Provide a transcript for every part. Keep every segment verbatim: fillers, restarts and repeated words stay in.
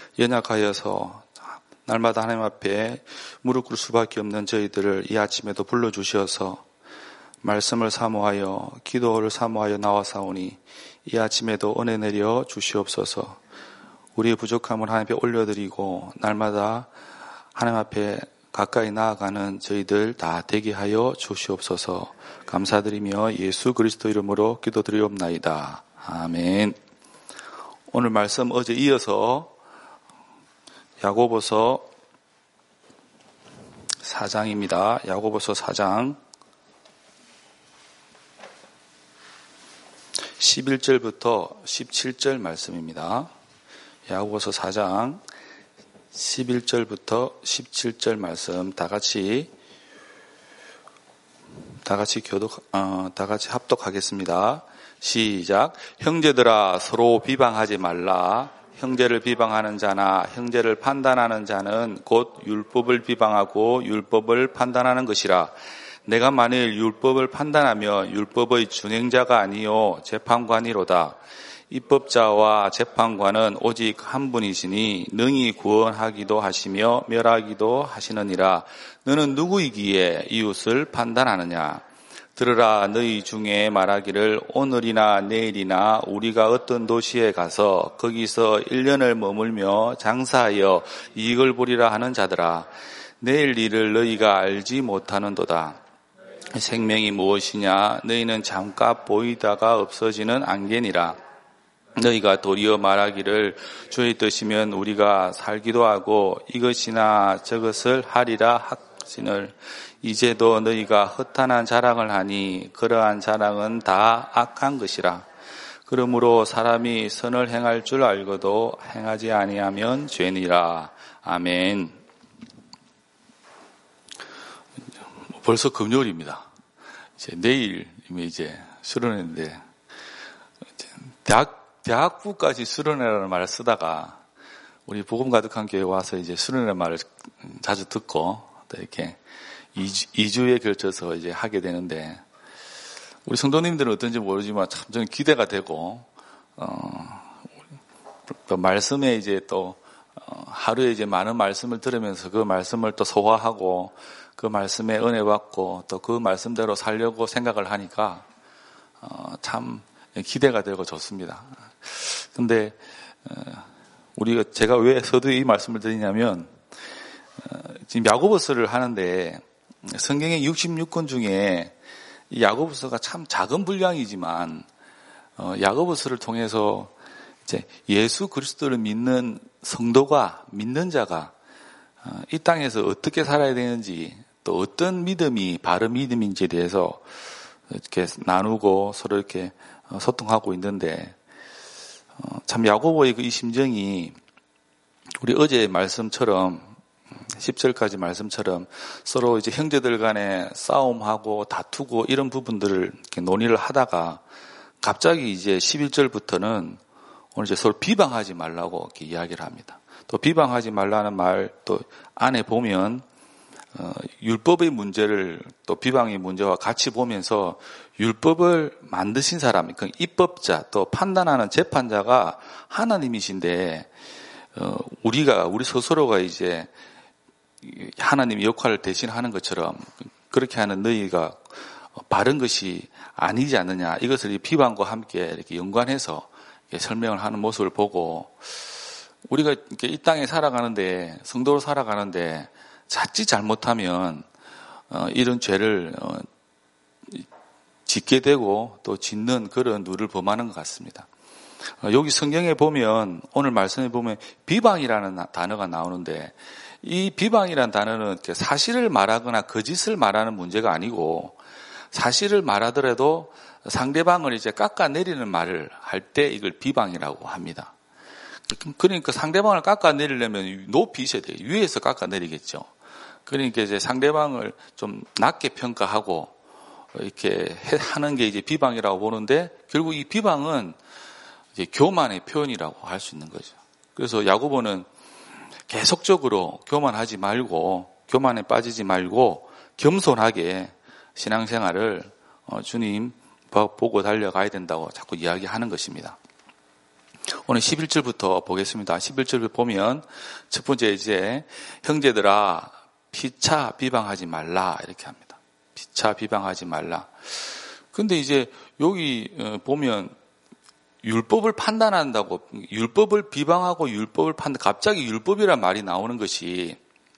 연약하여서 날마다 하나님 앞에 무릎 꿇을 수밖에 없는 저희들을 이 아침에도 불러주셔서 말씀을 사모하여 기도를 사모하여 나와사오니 이 아침에도 은혜 내려 주시옵소서. 우리의 부족함을 하나님 앞에 올려드리고 날마다 하나님 앞에 가까이 나아가는 저희들 다 되게 하여 주시옵소서. 감사드리며 예수 그리스도 이름으로 기도드리옵나이다. 아멘. 오늘 말씀 어제 이어서 야고보서 사 장입니다. 야고보서 사 장 십일 절부터 십칠 절 말씀입니다. 야고보서 사 장 십일 절부터 십칠 절 말씀 다 같이 다 같이 교독 어, 다 같이 합독하겠습니다. 시작. 형제들아 서로 비방하지 말라. 형제를 비방하는 자나 형제를 판단하는 자는 곧 율법을 비방하고 율법을 판단하는 것이라. 내가 만일 율법을 판단하며 율법의 준행자가 아니요 재판관이로다. 입법자와 재판관은 오직 한 분이시니 능히 구원하기도 하시며 멸하기도 하시느니라. 너는 누구이기에 이웃을 판단하느냐? 들으라. 너희 중에 말하기를 오늘이나 내일이나 우리가 어떤 도시에 가서 거기서 일 년을 머물며 장사하여 이익을 보리라 하는 자들아. 내일 일을 너희가 알지 못하는도다. 생명이 무엇이냐? 너희는 잠깐 보이다가 없어지는 안개니라. 너희가 도리어 말하기를 주의 뜻이면 우리가 살기도 하고 이것이나 저것을 하리라 하시늘. 이제도 너희가 허탄한 자랑을 하니 그러한 자랑은 다 악한 것이라. 그러므로 사람이 선을 행할 줄 알고도 행하지 아니하면 죄니라. 아멘. 벌써 금요일입니다. 이제 내일이면 이제 수련회인데 대학 대학부까지 수련회라는 말을 쓰다가 우리 복음 가득한 교회 와서 이제 수련회 말을 자주 듣고 또 이렇게 이 주에 걸쳐서 이제 하게 되는데 우리 성도님들은 어떤지 모르지만 참 저는 기대가 되고 어, 또 말씀에 이제 또 어, 하루에 이제 많은 말씀을 들으면서 그 말씀을 또 소화하고 그 말씀에 은혜 받고 또 그 말씀대로 살려고 생각을 하니까 어, 참 기대가 되고 좋습니다. 근데 어, 우리가 제가 왜 서두에 이 말씀을 드리냐면 어, 지금 야고보서를 하는데 성경의 육십육 권 중에 이 야고보서가 참 작은 분량이지만 어, 야고보서를 통해서 이제 예수 그리스도를 믿는 성도가 믿는 자가 어, 이 땅에서 어떻게 살아야 되는지 또 어떤 믿음이 바른 믿음인지에 대해서 이렇게 나누고 서로 이렇게 소통하고 있는데 어, 참 야고보의 그 이 심정이 우리 어제 말씀처럼 십 절까지 말씀처럼 서로 이제 형제들 간에 싸움하고 다투고 이런 부분들을 이렇게 논의를 하다가 갑자기 이제 십일 절부터는 오늘 이제 서로 비방하지 말라고 이렇게 이야기를 합니다. 또 비방하지 말라는 말 또 안에 보면 어, 율법의 문제를 또 비방의 문제와 같이 보면서 율법을 만드신 사람, 그 입법자 또 판단하는 재판자가 하나님이신데 어, 우리가 우리 스스로가 이제 하나님의 역할을 대신하는 것처럼 그렇게 하는 너희가 바른 것이 아니지 않느냐, 이것을 비방과 함께 이렇게 연관해서 이렇게 설명을 하는 모습을 보고 우리가 이렇게 이 땅에 살아가는데 성도로 살아가는데 자칫 잘못하면 어, 이런 죄를 어, 짓게 되고 또 짓는 그런 누를 범하는 것 같습니다. 어, 여기 성경에 보면 오늘 말씀에 보면 비방이라는 단어가 나오는데 이 비방이라는 단어는 사실을 말하거나 거짓을 말하는 문제가 아니고 사실을 말하더라도 상대방을 이제 깎아내리는 말을 할 때 이걸 비방이라고 합니다. 그러니까 상대방을 깎아내리려면 높이 있어야 돼요. 위에서 깎아내리겠죠. 그러니까 이제 상대방을 좀 낮게 평가하고 이렇게 하는 게 이제 비방이라고 보는데 결국 이 비방은 이제 교만의 표현이라고 할 수 있는 거죠. 그래서 야고보는 계속적으로 교만하지 말고 교만에 빠지지 말고 겸손하게 신앙생활을 주님 보고 달려가야 된다고 자꾸 이야기하는 것입니다. 오늘 십일 절부터 보겠습니다. 십일 절 보면 첫 번째 이제 형제들아 피차 비방하지 말라 이렇게 합니다. 피차 비방하지 말라. 근데 이제 여기 보면 율법을 판단한다고, 율법을 비방하고 율법을 판단, 갑자기 율법이란 말이 나오는 것이,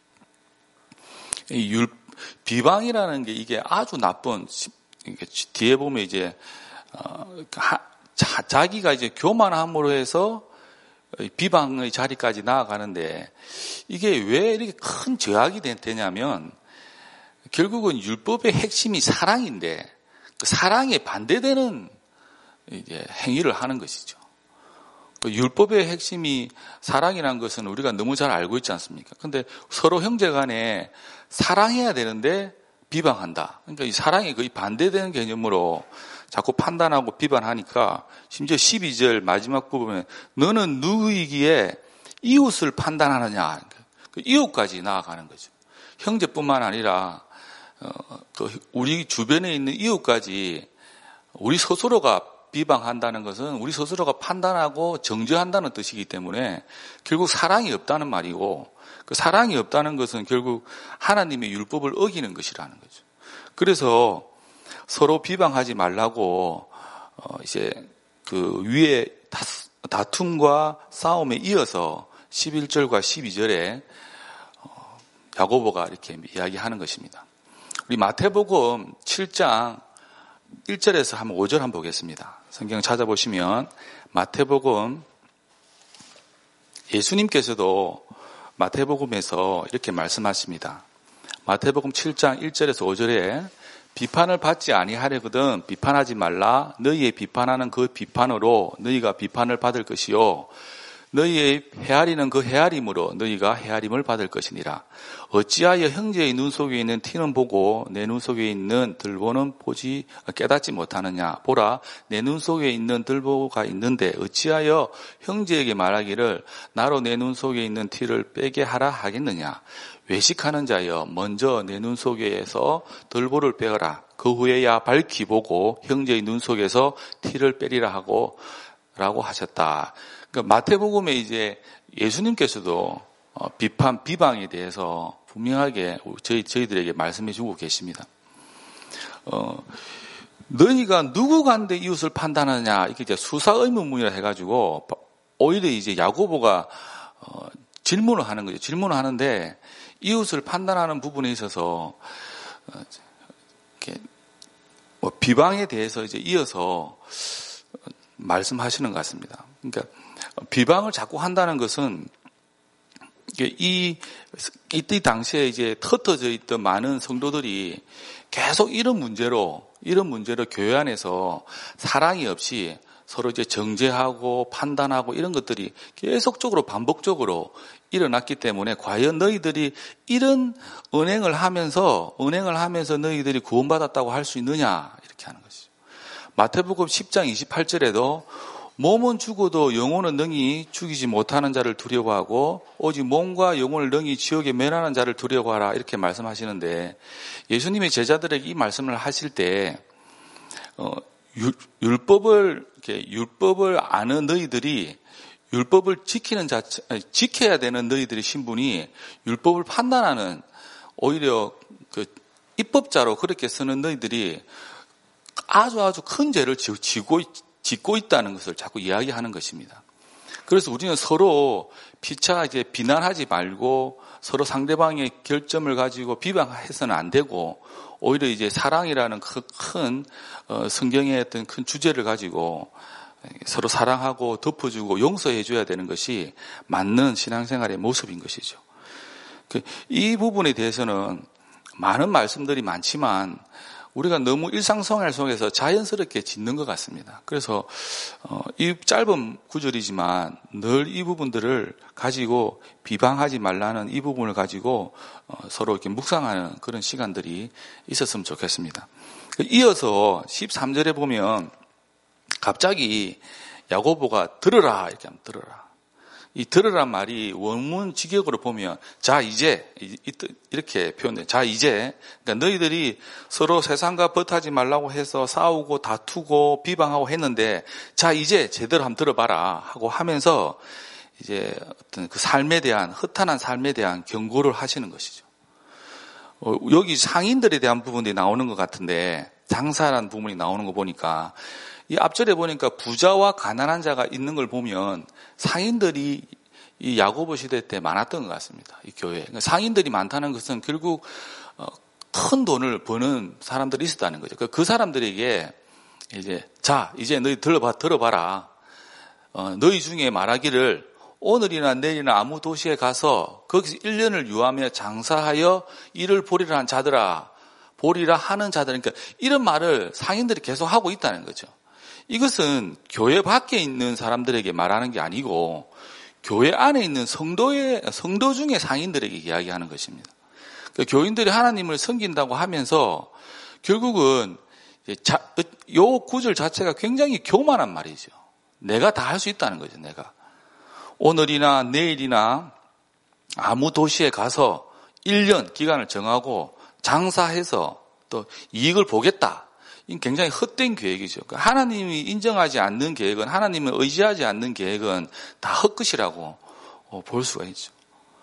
이 율, 비방이라는 게 이게 아주 나쁜, 뒤에 보면 이제, 어, 자, 자기가 이제 교만함으로 해서 비방의 자리까지 나아가는데, 이게 왜 이렇게 큰 제약이 되냐면, 결국은 율법의 핵심이 사랑인데, 그 사랑에 반대되는 이제 행위를 하는 것이죠. 그 율법의 핵심이 사랑이라는 것은 우리가 너무 잘 알고 있지 않습니까? 근데 서로 형제 간에 사랑해야 되는데 비방한다. 그러니까 이 사랑이 거의 반대되는 개념으로 자꾸 판단하고 비방하니까 심지어 십이 절 마지막 부분에 너는 누구이기에 이웃을 판단하느냐. 그 이웃까지 나아가는 거죠. 형제뿐만 아니라 어, 그 우리 주변에 있는 이웃까지 우리 스스로가 비방한다는 것은 우리 스스로가 판단하고 정죄한다는 뜻이기 때문에 결국 사랑이 없다는 말이고, 그 사랑이 없다는 것은 결국 하나님의 율법을 어기는 것이라는 거죠. 그래서 서로 비방하지 말라고 어 이제 그 위에 다툼과 싸움에 이어서 십일 절과 십이 절에 어 야고보가 이렇게 이야기하는 것입니다. 우리 마태복음 칠 장 일 절에서 한번 오 절 한번 보겠습니다. 성경 찾아보시면 마태복음, 예수님께서도 마태복음에서 이렇게 말씀하십니다. 마태복음 칠 장 일 절에서 오 절에 비판을 받지 아니하려거든 비판하지 말라. 너희의 비판하는 그 비판으로 너희가 비판을 받을 것이요 너희의 헤아리는 그 헤아림으로 너희가 헤아림을 받을 것이니라. 어찌하여 형제의 눈 속에 있는 티는 보고 내 눈 속에 있는 들보는 보지 깨닫지 못하느냐. 보라, 내 눈 속에 있는 들보가 있는데 어찌하여 형제에게 말하기를 나로 내 눈 속에 있는 티를 빼게 하라 하겠느냐. 외식하는 자여 먼저 내 눈 속에서 들보를 빼어라. 그 후에야 밝히 보고 형제의 눈 속에서 티를 빼리라 하고 라고 하셨다. 그러니까 마태복음에 이제 예수님께서도 비판, 비방에 대해서 분명하게 저희, 저희들에게 말씀해 주고 계십니다. 어, 너희가 누구 간데 이웃을 판단하느냐, 이렇게 이제 수사 의문문이라 해가지고, 오히려 이제 야고보가, 어, 질문을 하는 거죠. 질문을 하는데, 이웃을 판단하는 부분에 있어서, 어, 이렇게, 뭐 비방에 대해서 이제 이어서, 말씀하시는 것 같습니다. 그러니까, 비방을 자꾸 한다는 것은, 이, 이때 당시에 이제 흩어져 있던 많은 성도들이 계속 이런 문제로, 이런 문제로 교회 안에서 사랑이 없이 서로 이제 정죄하고 판단하고 이런 것들이 계속적으로 반복적으로 일어났기 때문에 과연 너희들이 이런 은행을 하면서, 은행을 하면서 너희들이 구원받았다고 할 수 있느냐, 이렇게 하는 것이죠. 마태복음 십 장 이십팔 절에도 몸은 죽어도 영혼은 능히 죽이지 못하는 자를 두려워하고 오직 몸과 영혼을 능히 지옥에 멸하는 자를 두려워하라 이렇게 말씀하시는데 예수님의 제자들에게 이 말씀을 하실 때 어, 율, 율법을 이렇게 율법을 아는 너희들이 율법을 지키는 자체 지켜야 되는 너희들의 신분이 율법을 판단하는 오히려 그 입법자로 그렇게 쓰는 너희들이 아주 아주 큰 죄를 지고 짓고 있다는 것을 자꾸 이야기하는 것입니다. 그래서 우리는 서로 피차 이제 비난하지 말고 서로 상대방의 결점을 가지고 비방해서는 안 되고 오히려 이제 사랑이라는 큰 성경의 어떤 큰 주제를 가지고 서로 사랑하고 덮어주고 용서해줘야 되는 것이 맞는 신앙생활의 모습인 것이죠. 이 부분에 대해서는 많은 말씀들이 많지만 우리가 너무 일상생활 속에서 자연스럽게 짓는 것 같습니다. 그래서 이 짧은 구절이지만 늘 이 부분들을 가지고 비방하지 말라는 이 부분을 가지고 서로 이렇게 묵상하는 그런 시간들이 있었으면 좋겠습니다. 이어서 십삼 절에 보면 갑자기 야고보가 들으라 이렇게 하면 들으라. 이 들으란 말이 원문 직역으로 보면 자 이제 이렇게 표현돼. 자 이제 그러니까 너희들이 서로 세상과 벗하지 말라고 해서 싸우고 다투고 비방하고 했는데 자 이제 제대로 한번 들어봐라 하고 하면서 이제 어떤 그 삶에 대한 허탄한 삶에 대한 경고를 하시는 것이죠. 어, 여기 상인들에 대한 부분이 나오는 것 같은데 장사라는 부분이 나오는 거 보니까 이 앞절에 보니까 부자와 가난한 자가 있는 걸 보면 상인들이 이 야고보 시대 때 많았던 것 같습니다. 이 교회에. 그러니까 상인들이 많다는 것은 결국 어, 큰 돈을 버는 사람들이 있었다는 거죠. 그, 그 사람들에게 이제 자 이제 너희 들어봐 들어봐라. 어, 너희 중에 말하기를 오늘이나 내일이나 아무 도시에 가서 거기서 일 년을 유하며 장사하여 이를 보리라 한 자들아, 보리라 하는 자들. 그러니까 이런 말을 상인들이 계속 하고 있다는 거죠. 이것은 교회 밖에 있는 사람들에게 말하는 게 아니고 교회 안에 있는 성도의 성도 중에 상인들에게 이야기하는 것입니다. 그러니까 교인들이 하나님을 섬긴다고 하면서 결국은 자, 요 구절 자체가 굉장히 교만한 말이죠. 내가 다 할 수 있다는 거죠. 내가 오늘이나 내일이나 아무 도시에 가서 일 년 기간을 정하고 장사해서 또 이익을 보겠다. 이건 굉장히 헛된 계획이죠. 하나님이 인정하지 않는 계획은, 하나님을 의지하지 않는 계획은 다 헛것이라고 볼 수가 있죠.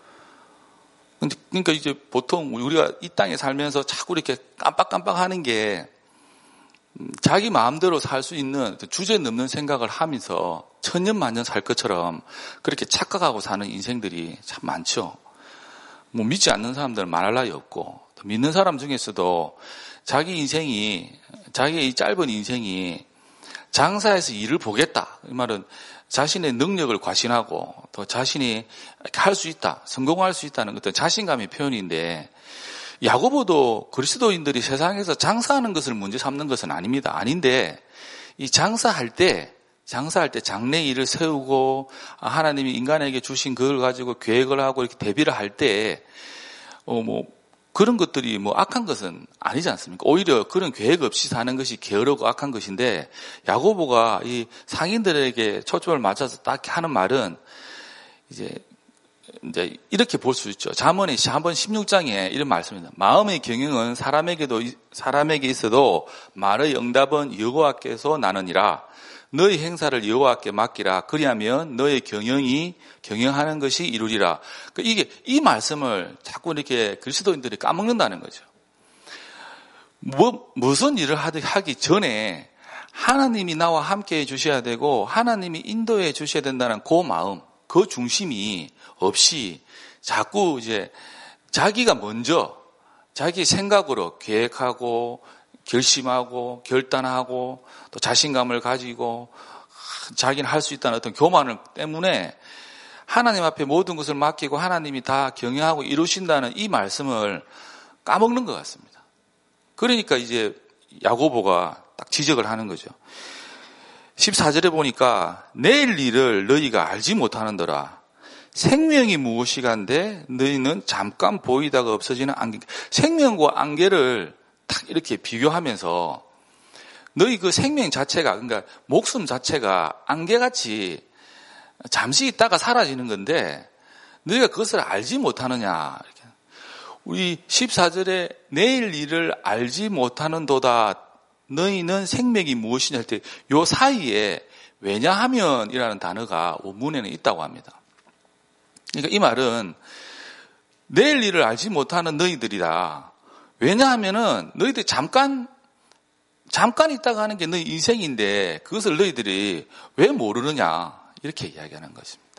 그러니까 이제 보통 우리가 이 땅에 살면서 자꾸 이렇게 깜빡깜빡 하는 게 자기 마음대로 살 수 있는 주제 넘는 생각을 하면서 천년만년 살 것처럼 그렇게 착각하고 사는 인생들이 참 많죠. 뭐 믿지 않는 사람들은 말할 나위 없고, 믿는 사람 중에서도 자기 인생이, 자기의 이 짧은 인생이 장사해서 일을 보겠다. 이 말은 자신의 능력을 과신하고 또 자신이 할 수 있다, 성공할 수 있다는 어떤 자신감의 표현인데, 야고보도 그리스도인들이 세상에서 장사하는 것을 문제 삼는 것은 아닙니다. 아닌데 이 장사할 때 장사할 때 장래 일을 세우고 하나님이 인간에게 주신 그걸 가지고 계획을 하고 이렇게 대비를 할 때 어 뭐 그런 것들이 뭐 악한 것은 아니지 않습니까? 오히려 그런 계획 없이 사는 것이 게으르고 악한 것인데, 야고보가 이 상인들에게 초점을 맞춰서 딱 하는 말은 이제 이제 이렇게 볼 수 있죠. 잠언의 잠언 십육 장에 이런 말씀입니다. 마음의 경영은 사람에게도 사람에게 있어도 말의 응답은 여호와께서 나느니라. 너의 행사를 여호와께 맡기라. 그리하면 너의 경영이 경영하는 것이 이루리라. 이게 이 말씀을 자꾸 이렇게 그리스도인들이 까먹는다는 거죠. 뭐 무슨 일을 하기 전에 하나님이 나와 함께해 주셔야 되고 하나님이 인도해 주셔야 된다는 그 마음, 그 중심이 없이 자꾸 이제 자기가 먼저 자기 생각으로 계획하고 결심하고 결단하고 또 자신감을 가지고 자기는 할 수 있다는 어떤 교만 때문에 하나님 앞에 모든 것을 맡기고 하나님이 다 경영하고 이루신다는 이 말씀을 까먹는 것 같습니다. 그러니까 이제 야고보가 딱 지적을 하는 거죠. 십사 절에 보니까 내일 일을 너희가 알지 못하는더라. 생명이 무엇이간데 너희는 잠깐 보이다가 없어지는 안개. 생명과 안개를 딱 이렇게 비교하면서 너희 그 생명 자체가, 그러니까 목숨 자체가 안개같이 잠시 있다가 사라지는 건데 너희가 그것을 알지 못하느냐. 우리 십사 절에 내일 일을 알지 못하는도다. 너희는 생명이 무엇이냐 할 때 요 사이에 왜냐하면이라는 단어가 원문에는 있다고 합니다. 그러니까 이 말은 내일 일을 알지 못하는 너희들이다. 왜냐하면은 너희들이 잠깐 잠깐 있다가 하는 게 너희 인생인데 그것을 너희들이 왜 모르느냐 이렇게 이야기하는 것입니다.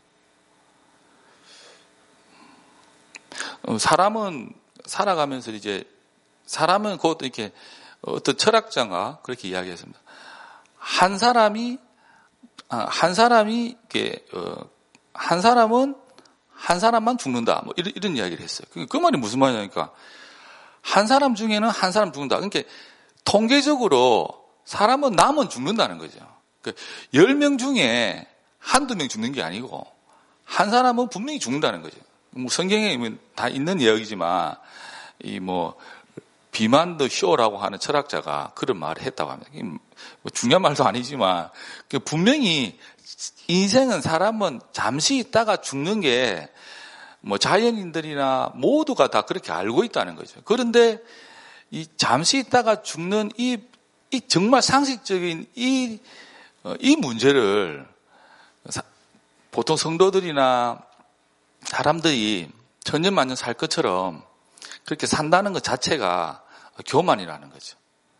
사람은 살아가면서 이제 사람은 곧 이렇게 어떤 철학자가 그렇게 이야기했습니다. 한 사람이 한 사람이 이렇게 한 사람은 한 사람만 죽는다. 뭐 이런, 이런 이야기를 했어요. 그 말이 무슨 말이냐니까 한 사람 중에는 한 사람 죽는다. 그러니까 통계적으로 사람은 남은 죽는다는 거죠. 그러니까 열 명 중에 한두 명 죽는 게 아니고 한 사람은 분명히 죽는다는 거죠. 뭐 성경에 다 있는 이야기지만 이 뭐 비만드 쇼라고 하는 철학자가 그런 말을 했다고 합니다. 뭐 중요한 말도 아니지만 분명히 인생은 사람은 잠시 있다가 죽는 게 뭐 자연인들이나 모두가 다 그렇게 알고 있다는 거죠. 그런데 이 잠시 있다가 죽는 이, 이 정말 상식적인 이, 이 문제를 보통 성도들이나 사람들이 천년만년 살 것처럼 그렇게 산다는 것 자체가 교만이라는 거죠.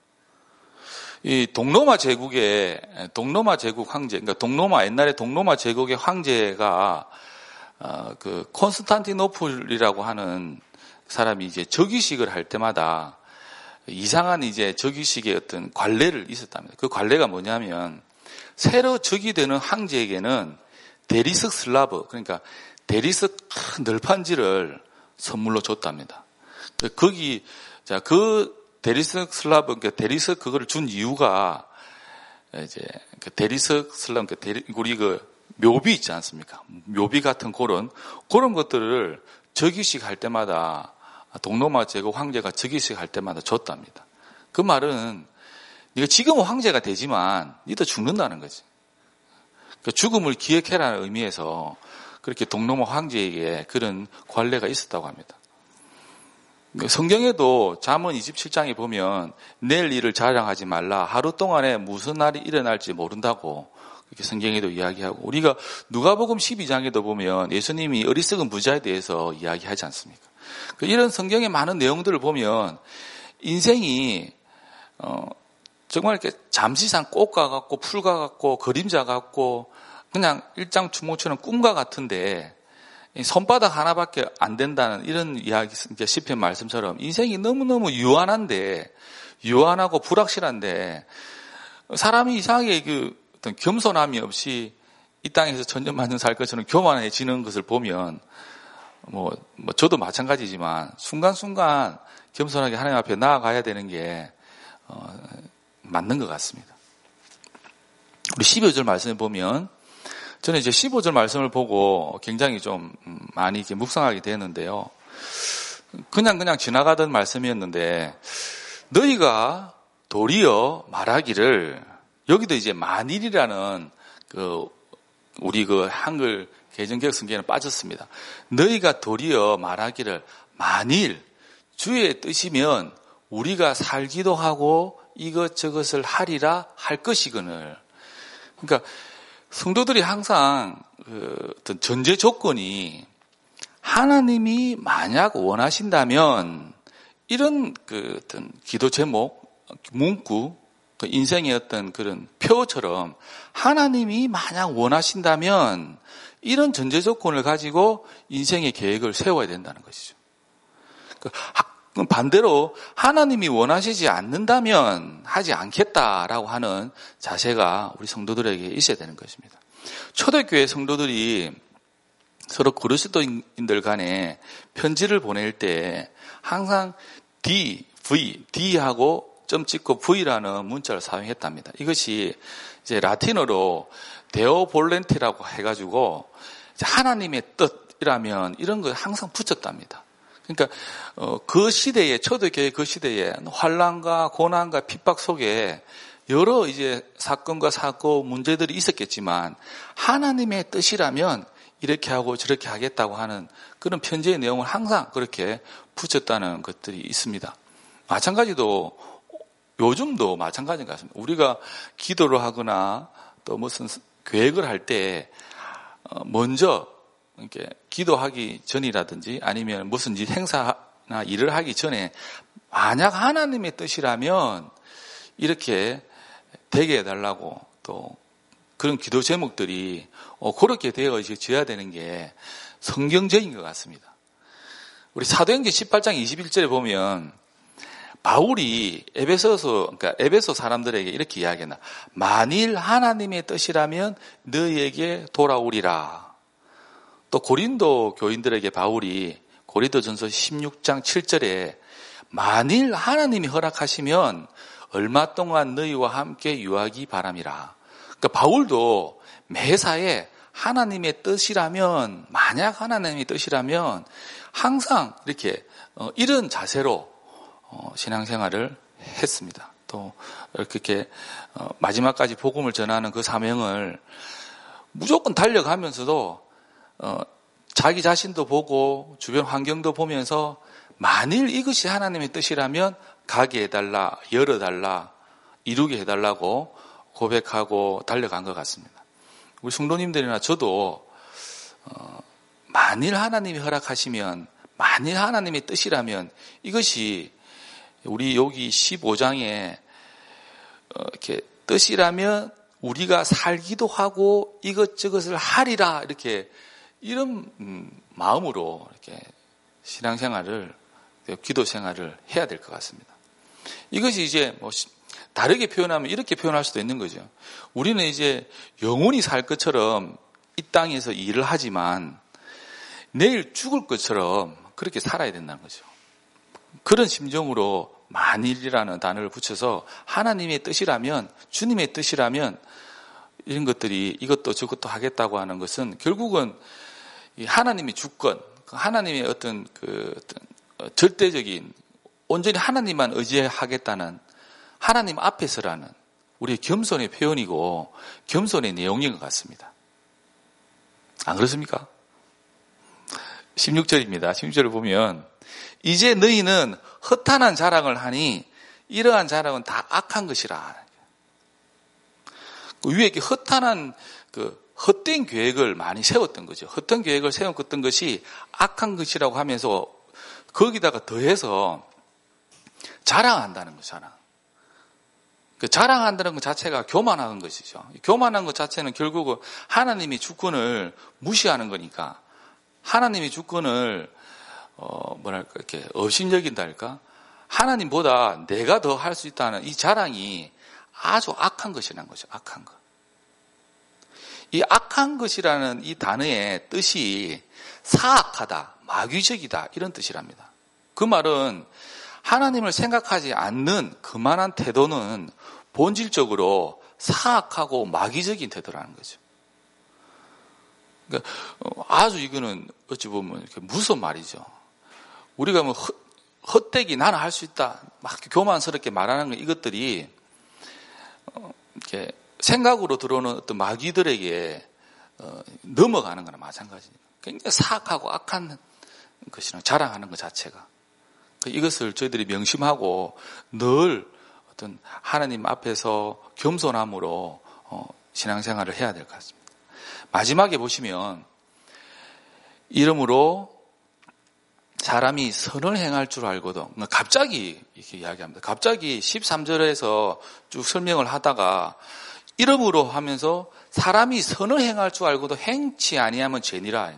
이 동로마 제국의 동로마 제국 황제, 그러니까 동로마 옛날에 동로마 제국의 황제가 어, 그 콘스탄티노플이라고 하는 사람이 이제 즉위식을 할 때마다 이상한 이제 즉위식의 어떤 관례를 있었답니다. 그 관례가 뭐냐면 새로 즉위되는 황제에게는 대리석 슬라브, 그러니까 대리석 큰 널판지를 선물로 줬답니다. 거기 자 그 대리석 슬라브, 그러니까 대리석 그거를 준 이유가 이제 그 대리석 슬라브, 그러니까 대리, 우리 그 묘비 있지 않습니까? 묘비 같은 그런 그런 것들을 즉위식 할 때마다 동로마 제국 황제가 즉위식 할 때마다 줬답니다. 그 말은 네가 지금은 황제가 되지만 니도 죽는다는 거지. 그러니까 죽음을 기억해라는 의미에서 그렇게 동로마 황제에게 그런 관례가 있었다고 합니다. 성경에도 잠언 이십칠 장에 보면 내일 일을 자랑하지 말라. 하루 동안에 무슨 날이 일어날지 모른다고 이렇게 성경에도 이야기하고, 우리가 누가복음 십이 장에도 보면 예수님이 어리석은 부자에 대해서 이야기하지 않습니까? 이런 성경의 많은 내용들을 보면 인생이 어, 정말 이렇게 잠시상 꽃과 같고 풀과 같고 그림자 같고 그냥 일장추모처럼 꿈과 같은데 손바닥 하나밖에 안 된다는 이런 이야기, 시편 말씀처럼 인생이 너무너무 유한한데, 유한하고 불확실한데 사람이 이상하게 그 어떤 겸손함이 없이 이 땅에서 천년만년 살 것처럼 교만해지는 것을 보면 뭐, 뭐 저도 마찬가지지만 순간순간 겸손하게 하나님 앞에 나아가야 되는 게 어, 맞는 것 같습니다. 우리 십오 절 말씀을 보면, 저는 이제 십오 절 말씀을 보고 굉장히 좀 많이 이제 묵상하게 되는데요. 그냥 그냥 지나가던 말씀이었는데, 너희가 도리어 말하기를, 여기도 이제 만일이라는 그 우리 그 한글 개정개혁 성경에는 빠졌습니다. 너희가 도리어 말하기를 만일 주의 뜻이면 우리가 살기도 하고 이것저것을 하리라 할 것이거늘. 그러니까 성도들이 항상 그 어떤 전제 조건이 하나님이 만약 원하신다면, 이런 그 어떤 기도 제목, 문구, 그 인생의 어떤 그런 표처럼 하나님이 만약 원하신다면 이런 전제 조건을 가지고 인생의 계획을 세워야 된다는 것이죠. 반대로 하나님이 원하시지 않는다면 하지 않겠다라고 하는 자세가 우리 성도들에게 있어야 되는 것입니다. 초대교회 성도들이 서로 그리스도인들 간에 편지를 보낼 때 항상 D, V, D하고 점 찍고 V라는 문자를 사용했답니다. 이것이 이제 라틴어로 데오 볼렌티라고 해가지고 하나님의 뜻이라면 이런 걸 항상 붙였답니다. 그러니까 어, 그 시대에, 초대교회 그 시대에 환난과 고난과 핍박 속에 여러 이제 사건과 사고 문제들이 있었겠지만 하나님의 뜻이라면 이렇게 하고 저렇게 하겠다고 하는 그런 편지의 내용을 항상 그렇게 붙였다는 것들이 있습니다. 마찬가지로 요즘도 마찬가지인 것 같습니다. 우리가 기도를 하거나 또 무슨 계획을 할 때 먼저 이렇게 기도하기 전이라든지 아니면 무슨 행사나 일을 하기 전에 만약 하나님의 뜻이라면 이렇게 되게 해달라고 또 그런 기도 제목들이 그렇게 되어져야 되는 게 성경적인 것 같습니다. 우리 사도행전 십팔 장 이십일 절에 보면 바울이 에베소서, 그러니까 에베소 사람들에게 이렇게 이야기했나. 만일 하나님의 뜻이라면 너희에게 돌아오리라. 또 고린도 교인들에게 바울이 고린도전서 십육 장 칠 절에 만일 하나님이 허락하시면 얼마 동안 너희와 함께 유하기 바람이라. 그러니까 바울도 매사에 하나님의 뜻이라면, 만약 하나님의 뜻이라면 항상 이렇게 이런 자세로 신앙생활을 했습니다. 또 이렇게 마지막까지 복음을 전하는 그 사명을 무조건 달려가면서도 자기 자신도 보고 주변 환경도 보면서 만일 이것이 하나님의 뜻이라면 가게 해달라, 열어달라, 이루게 해달라고 고백하고 달려간 것 같습니다. 우리 성도님들이나 저도 만일 하나님이 허락하시면, 만일 하나님의 뜻이라면 이것이 우리 여기 십오 장에 이렇게 뜻이라면 우리가 살기도 하고 이것저것을 하리라, 이렇게 이런 마음으로 이렇게 신앙생활을, 기도 생활을 해야 될 것 같습니다. 이것이 이제 뭐 다르게 표현하면 이렇게 표현할 수도 있는 거죠. 우리는 이제 영원히 살 것처럼 이 땅에서 일을 하지만 내일 죽을 것처럼 그렇게 살아야 된다는 거죠. 그런 심정으로 만일이라는 단어를 붙여서 하나님의 뜻이라면, 주님의 뜻이라면 이런 것들이 이것도 저것도 하겠다고 하는 것은 결국은 하나님의 주권, 하나님의 어떤 그 어떤 절대적인, 온전히 하나님만 의지하겠다는, 하나님 앞에서라는 우리의 겸손의 표현이고 겸손의 내용인 것 같습니다. 안 그렇습니까? 십육 절입니다. 십육 절을 보면 이제 너희는 허탄한 자랑을 하니 이러한 자랑은 다 악한 것이라. 그 위에 이렇게 허탄한 그 헛된 계획을 많이 세웠던 거죠. 헛된 계획을 세웠던 것이 악한 것이라고 하면서 거기다가 더해서 자랑한다는 거, 자랑. 그 자랑한다는 것 자체가 교만한 것이죠. 교만한 것 자체는 결국은 하나님의 주권을 무시하는 거니까, 하나님의 주권을 어 뭐랄까 이렇게 업신여긴다 할까? 하나님보다 내가 더 할 수 있다는 이 자랑이 아주 악한 것이라는 거죠. 악한 것. 이 악한 것이라는 이 단어의 뜻이 사악하다, 마귀적이다, 이런 뜻이랍니다. 그 말은 하나님을 생각하지 않는 그만한 태도는 본질적으로 사악하고 마귀적인 태도라는 거죠. 그러니까 아주 이거는 어찌 보면 이렇게 무서운 말이죠. 우리가 뭐 헛, 헛되기 나는 할 수 있다, 막 교만스럽게 말하는 거, 이것들이 이렇게 생각으로 들어오는 어떤 마귀들에게 넘어가는 거나 마찬가지입니다. 굉장히 사악하고 악한 것이나 자랑하는 것 자체가. 이것을 저희들이 명심하고 늘 어떤 하나님 앞에서 겸손함으로 신앙생활을 해야 될 것 같습니다. 마지막에 보시면 이러므로 사람이 선을 행할 줄 알고도, 갑자기 이렇게 이야기합니다. 갑자기 십삼 절에서 쭉 설명을 하다가 이러므로 하면서 사람이 선을 행할 줄 알고도 행치 아니하면 죄니라.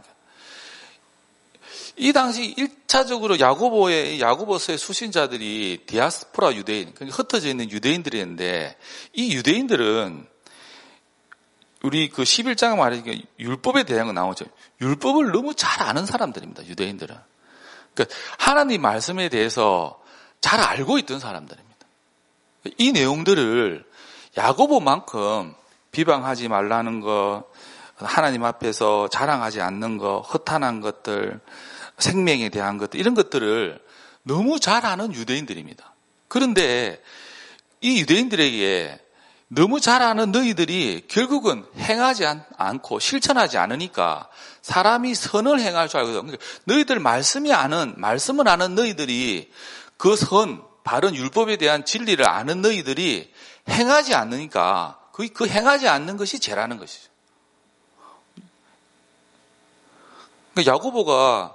이 당시 일차적으로 야고보의, 야고보서의 수신자들이 디아스포라 유대인, 그러니까 흩어져 있는 유대인들이었는데, 이 유대인들은 우리 그 십일 장에 말하니까 율법에 대한 거 나오죠. 율법을 너무 잘 아는 사람들입니다, 유대인들은. 그러니까 하나님 말씀에 대해서 잘 알고 있던 사람들입니다. 이 내용들을 야고보만큼 비방하지 말라는 거, 하나님 앞에서 자랑하지 않는 거, 허탄한 것들, 생명에 대한 것들, 이런 것들을 너무 잘 아는 유대인들입니다. 그런데 이 유대인들에게 너무 잘 아는 너희들이 결국은 행하지 않고 실천하지 않으니까 사람이 선을 행할 줄 알거든. 그러니까 너희들 말씀이 아는, 말씀을 아는 너희들이 그 선, 바른 율법에 대한 진리를 아는 너희들이 행하지 않으니까 그, 그 행하지 않는 것이 죄라는 것이죠. 그러니까 야고보가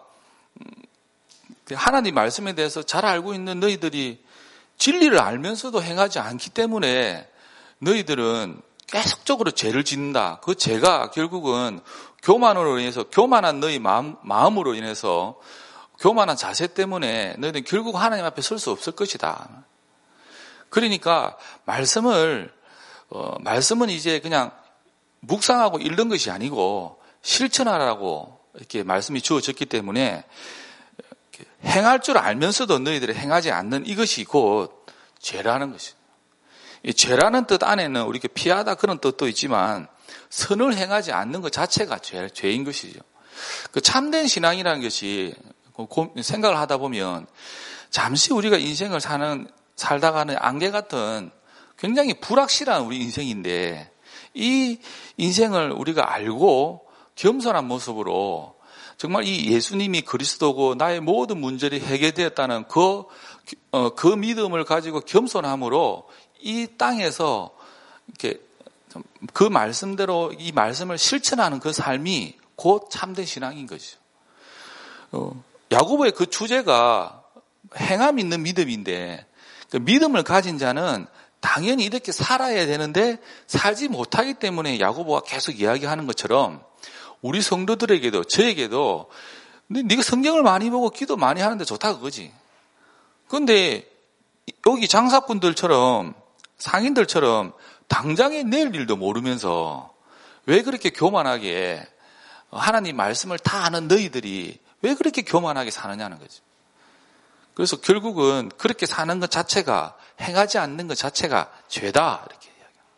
하나님 말씀에 대해서 잘 알고 있는 너희들이 진리를 알면서도 행하지 않기 때문에 너희들은 계속적으로 죄를 짓는다. 그 죄가 결국은 교만으로 인해서, 교만한 너희 마음, 마음으로 인해서, 교만한 자세 때문에 너희들은 결국 하나님 앞에 설 수 없을 것이다. 그러니까 말씀을 어, 말씀은 이제 그냥 묵상하고 읽는 것이 아니고 실천하라고 이렇게 말씀이 주어졌기 때문에 행할 줄 알면서도 너희들이 행하지 않는 이것이 곧 죄라는 것이죠. 이 죄라는 뜻 안에는 우리가 피하다 그런 뜻도 있지만 선을 행하지 않는 것 자체가 죄, 죄인 것이죠. 그 참된 신앙이라는 것이 생각을 하다 보면 잠시 우리가 인생을 사는, 살다가는 안개 같은 굉장히 불확실한 우리 인생인데 이 인생을 우리가 알고 겸손한 모습으로 정말 이 예수님이 그리스도고 나의 모든 문제를 해결되었다는 그, 어, 그 믿음을 가지고 겸손함으로 이 땅에서 이렇게 그 말씀대로 이 말씀을 실천하는 그 삶이 곧 참된 신앙인 거죠. 어, 야고보의 그 주제가 행함 있는 믿음인데 그 믿음을 가진 자는 당연히 이렇게 살아야 되는데 살지 못하기 때문에 야고보가 계속 이야기하는 것처럼 우리 성도들에게도 저에게도 네가 성경을 많이 보고 기도 많이 하는데 좋다 그거지. 그런데 여기 장사꾼들처럼 상인들처럼 당장에 내일 일도 모르면서 왜 그렇게 교만하게 하나님 말씀을 다 아는 너희들이 왜 그렇게 교만하게 사느냐는 거죠. 그래서 결국은 그렇게 사는 것 자체가 행하지 않는 것 자체가 죄다 이렇게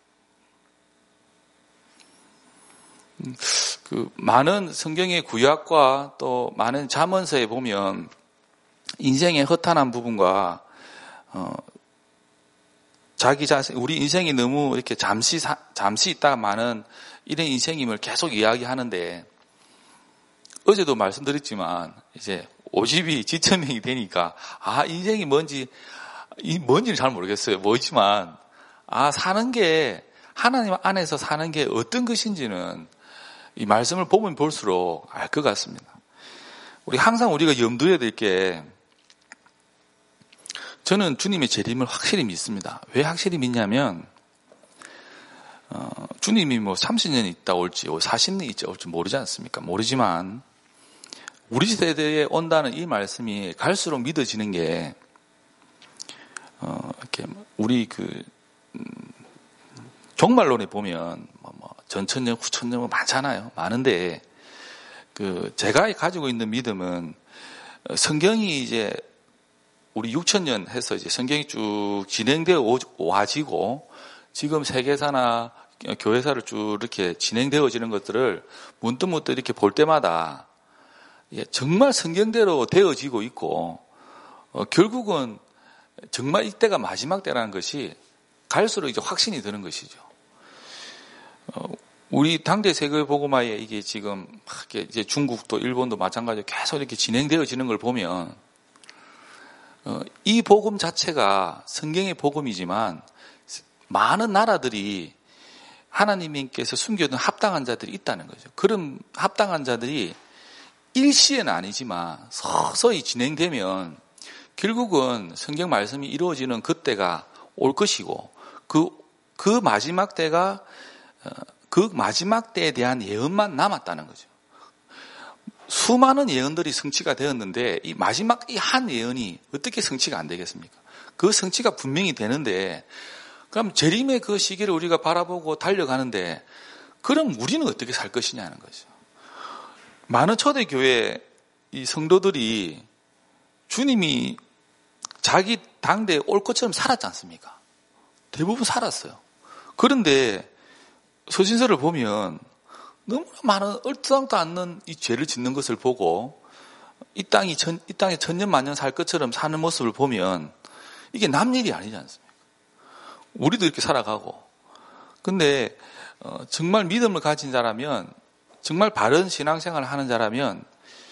이야기합니다. 그 많은 성경의 구약과 또 많은 잠언서에 보면 인생의 허탄한 부분과 어, 자기 자신 우리 인생이 너무 이렇게 잠시 사, 잠시 있다가 많은 이런 인생임을 계속 이야기하는데 어제도 말씀드렸지만 이제 오십이 지천명이 되니까 아 인생이 뭔지 뭔지는 잘 모르겠어요. 뭐지만 아 사는 게 하나님 안에서 사는 게 어떤 것인지는 이 말씀을 보면 볼수록 알 것 같습니다. 우리 항상 우리가 염두에 될 게 저는 주님의 재림을 확실히 믿습니다. 왜 확실히 믿냐면 어, 주님이 뭐 삼십 년 있다 올지 사십 년 있다 올지 모르지 않습니까? 모르지만 우리 세대에 온다는 이 말씀이 갈수록 믿어지는 게, 어, 이렇게, 우리 그, 음, 종말론에 보면, 뭐, 뭐, 전천년, 후천년 많잖아요. 많은데, 그, 제가 가지고 있는 믿음은, 성경이 이제, 우리 육천 년 해서 이제 성경이 쭉 진행되어 와지고, 지금 세계사나 교회사를 쭉 이렇게 진행되어지는 것들을 문득문득 이렇게 볼 때마다, 정말 성경대로 되어지고 있고 어, 결국은 정말 이때가 마지막 때라는 것이 갈수록 이제 확신이 드는 것이죠. 어, 우리 당대 세계 복음화에 이게 지금 이제 중국도 일본도 마찬가지로 계속 이렇게 진행되어지는 걸 보면 어, 이 복음 자체가 성경의 복음이지만 많은 나라들이 하나님께서 숨겨둔 합당한 자들이 있다는 거죠. 그런 합당한 자들이 일시에는 아니지만 서서히 진행되면 결국은 성경 말씀이 이루어지는 그때가 올 것이고 그, 그 마지막 때가 그 마지막 때에 대한 예언만 남았다는 거죠. 수많은 예언들이 성취가 되었는데 이 마지막 이 한 예언이 어떻게 성취가 안 되겠습니까? 그 성취가 분명히 되는데 그럼 재림의 그 시기를 우리가 바라보고 달려가는데 그럼 우리는 어떻게 살 것이냐는 거죠. 많은 초대교회 이 성도들이 주님이 자기 당대에 올 것처럼 살았지 않습니까? 대부분 살았어요. 그런데 서신서를 보면 너무나 많은 얼토당도 않는 이 죄를 짓는 것을 보고 이 땅이 천, 이 땅에 천년 만년 살 것처럼 사는 모습을 보면 이게 남 일이 아니지 않습니까? 우리도 이렇게 살아가고. 근데 어, 정말 믿음을 가진 자라면 정말 바른 신앙생활을 하는 자라면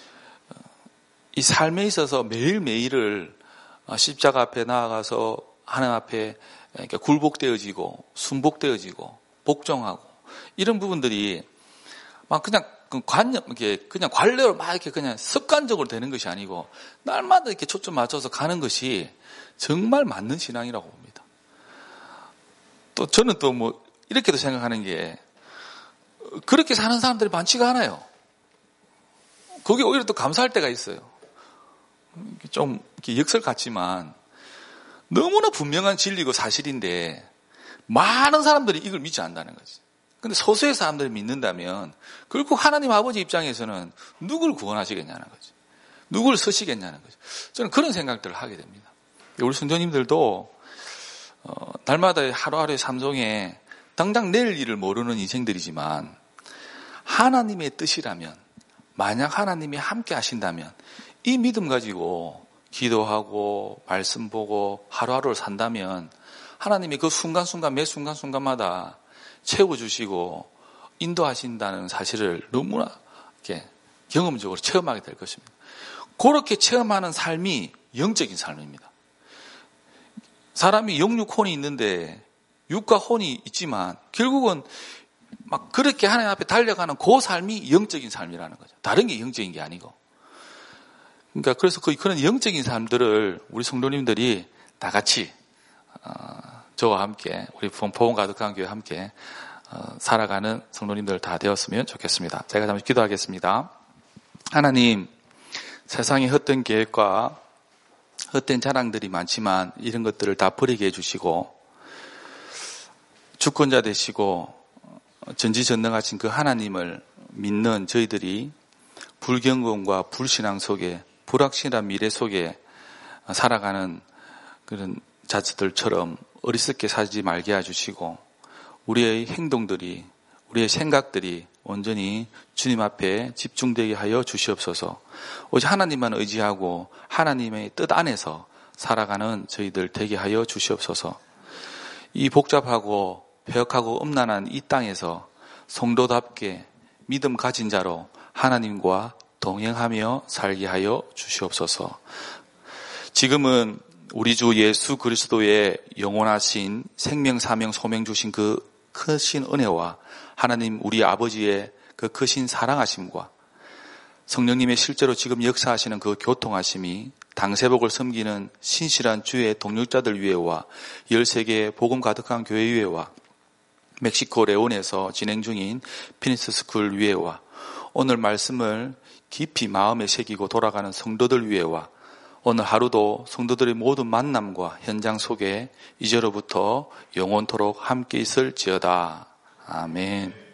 이 삶에 있어서 매일매일을 십자가 앞에 나아가서 하나님 앞에 굴복되어지고 순복되어지고 복종하고 이런 부분들이 막 그냥 관념 이렇게 그냥 관례로 막 이렇게 그냥 습관적으로 되는 것이 아니고 날마다 이렇게 초점 맞춰서 가는 것이 정말 맞는 신앙이라고 봅니다. 또 저는 또 뭐 이렇게도 생각하는 게 그렇게 사는 사람들이 많지가 않아요. 그게 오히려 또 감사할 때가 있어요. 좀 이렇게 역설 같지만 너무나 분명한 진리고 사실인데 많은 사람들이 이걸 믿지 않는다는 거지. 근데 소수의 사람들이 믿는다면 결국 하나님 아버지 입장에서는 누굴 구원하시겠냐는 거지. 누굴 쓰시겠냐는 거지. 저는 그런 생각들을 하게 됩니다. 우리 성도님들도 어, 날마다 하루하루의 삶 속에 당장 내일 일을 모르는 인생들이지만 하나님의 뜻이라면 만약 하나님이 함께 하신다면 이 믿음 가지고 기도하고 말씀 보고 하루하루를 산다면 하나님이 그 순간순간 매 순간순간마다 채워주시고 인도하신다는 사실을 너무나 이렇게 경험적으로 체험하게 될 것입니다. 그렇게 체험하는 삶이 영적인 삶입니다. 사람이 영육 혼이 있는데 육과 혼이 있지만 결국은 막 그렇게 하나님 앞에 달려가는 그 삶이 영적인 삶이라는 거죠. 다른 게 영적인 게 아니고. 그러니까 그래서 그 그런 영적인 삶들을 우리 성도님들이 다 같이 어, 저와 함께 우리 보험 가득한 교회 함께 어, 살아가는 성도님들 다 되었으면 좋겠습니다. 제가 잠시 기도하겠습니다. 하나님, 세상의 헛된 계획과 헛된 자랑들이 많지만 이런 것들을 다 버리게 해주시고 주권자 되시고 전지전능하신 그 하나님을 믿는 저희들이 불경건과 불신앙 속에 불확실한 미래 속에 살아가는 그런 자녀들처럼 어리석게 살지 말게 해주시고 우리의 행동들이 우리의 생각들이 온전히 주님 앞에 집중되게 하여 주시옵소서. 오직 하나님만 의지하고 하나님의 뜻 안에서 살아가는 저희들 되게 하여 주시옵소서. 이 복잡하고 배역하고 음란한 이 땅에서 성도답게 믿음 가진 자로 하나님과 동행하며 살게 하여 주시옵소서. 지금은 우리 주 예수 그리스도의 영원하신 생명, 사명, 소명 주신 그 크신 은혜와 하나님 우리 아버지의 그 크신 사랑하심과 성령님의 실제로 지금 역사하시는 그 교통하심이 당세복을 섬기는 신실한 주의 동력자들 위에와 열세 개의 복음 가득한 교회 위에와 멕시코 레온에서 진행 중인 피니스 스쿨 위에와 오늘 말씀을 깊이 마음에 새기고 돌아가는 성도들 위에와 오늘 하루도 성도들의 모든 만남과 현장 속에 이제로부터 영원토록 함께 있을지어다. 아멘.